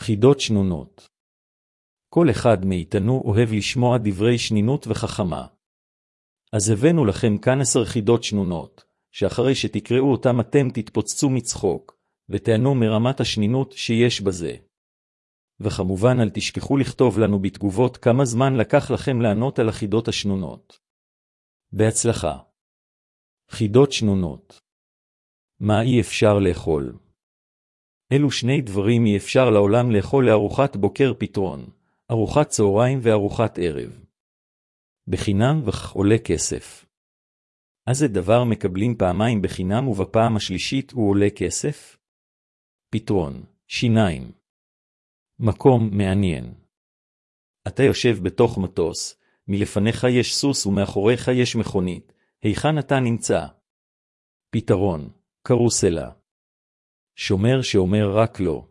חידות שנונות. כל אחד מאיתנו אוהב לשמוע דברי שנינות וחכמה. אז הבאנו לכם כאן 10 חידות שנונות, שאחרי שתקראו אותם אתם תתפוצצו מצחוק, ותענו מרמת השנינות שיש בזה. וכמובן אל תשכחו לכתוב לנו בתגובות כמה זמן לקח לכם לענות על החידות השנונות. בהצלחה. חידות שנונות. מה אי אפשר לאכול? אלו 2 דברים אי אפשר לעולם לאכול לארוחת בוקר פתרון, ארוחת צהריים וארוחת ערב. בחינם עולה כסף. אז זה דבר מקבלים פעמיים בחינם ובפעם השלישית הוא עולה כסף? פתרון, שיניים. מקום מעניין. אתה יושב בתוך מטוס, מלפניך יש סוס ומאחוריך יש מכונית, היכן אתה נמצא? פתרון, קרוסלה. שומר שאומר רק לא.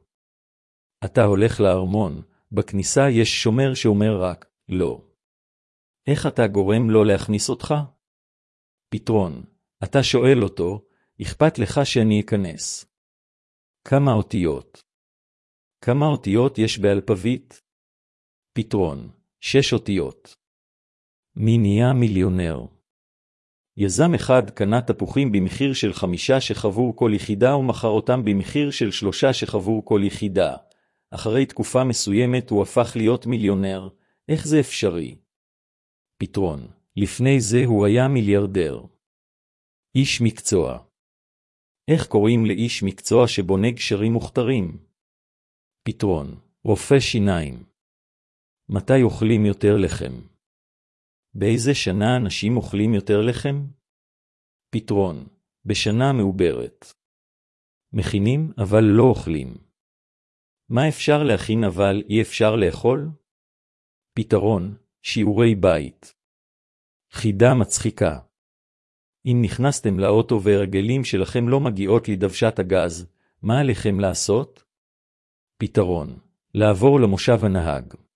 אתה הולך לארמון, בכניסה יש שומר שאומר רק לא. איך אתה גורם לו להכניס אותך? פתרון, אתה שואל אותו, אכפת לך שאני אכנס. כמה אותיות? כמה אותיות יש באלפבית? פתרון, 6 אותיות. מי נהיה מיליונר? יזם אחד קנה תפוחים במחיר של 5 שחבור כל יחידה ומכר אותם במחיר של 3 שחבור כל יחידה. אחרי תקופה מסוימת הוא הפך להיות מיליונר. איך זה אפשרי? פתרון, לפני זה הוא היה מיליארדר. איש מקצוע. איך קוראים לאיש מקצוע שבונה גשרים מוכתרים? פתרון, רופא שיניים. מתי אוכלים יותר לחם? באיזה שנה אנשים אוכלים יותר לחם? פתרון, בשנה מעוברת. מכינים אבל לא אוכלים. מה אפשר להכין אבל אי אפשר לאכול? פתרון, שיעורי בית. חידה מצחיקה. אם נכנסתם לאוטו והרגלים שלכם לא מגיעות לדוושת הגז, מה עליכם לעשות? פתרון, לעבור למושב הנהג.